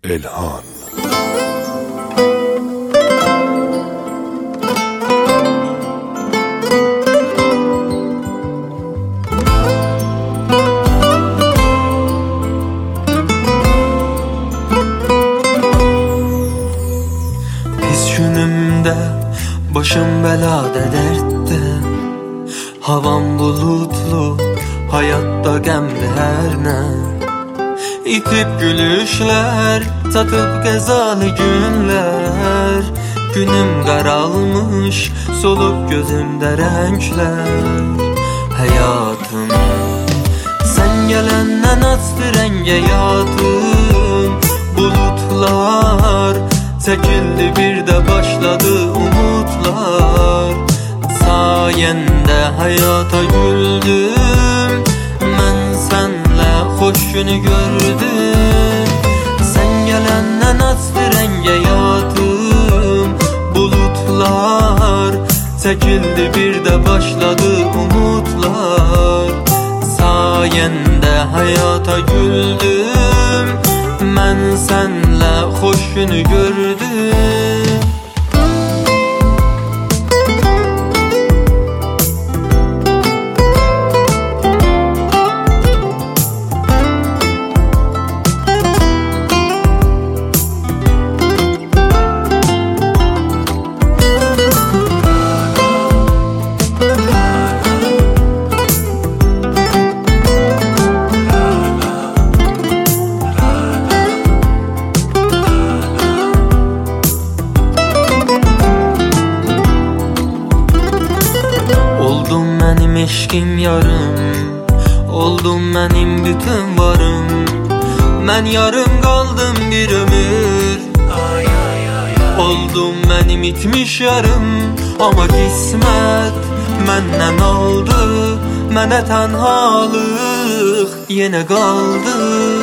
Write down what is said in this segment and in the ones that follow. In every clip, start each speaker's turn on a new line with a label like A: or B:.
A: Elhan.
B: Pis günümde başım belada dertte, havam bulutlu, hayatta gemli her ne. İtip gülüşler, tatıp gezalı günler. Günüm karalmış, solup gözümde renkler. Hayatım, sen gelenden astı renge yatım. Bulutlar çekildi, bir de başladı umutlar. Sayende hayata güldüm, ben senle hoş günü gördüm. Sen gelenden astı renge yatım. Bulutlar çekildi, bir de başladı umutlar. Sayende hayata güldüm, ben senle hoş günü gördüm. Oldun benim eşkim yarım, oldun benim bütün varım. Ben yarım kaldım bir ömür. Oldun benim itmiş yarım, ama kısmet menden aldı. Mene tenhalık yine kaldı.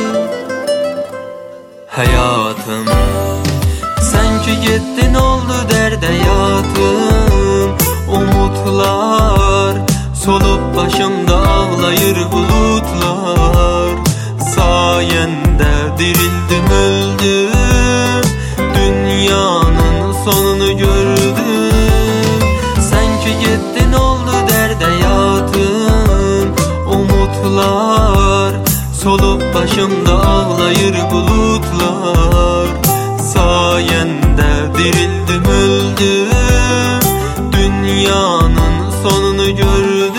B: Hayatım, sen ki gittin oldu derde yatım. Umutlar solup başımda ağlayır bulutlar. Sayende dirildim öldüm, dünyanın sonunu gördüm. Sen ki gittin oldu derde yatım. Umutlar solup başımda ağlayır bulutlar. Sayende dirildim öldüm, dünyanın sonunu gördüm.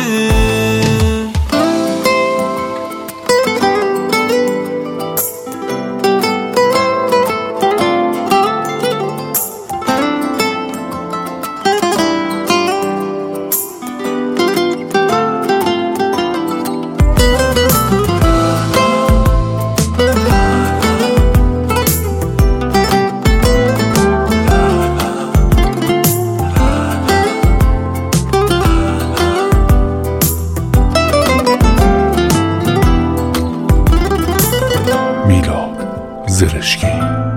A: میلاد زرشکی.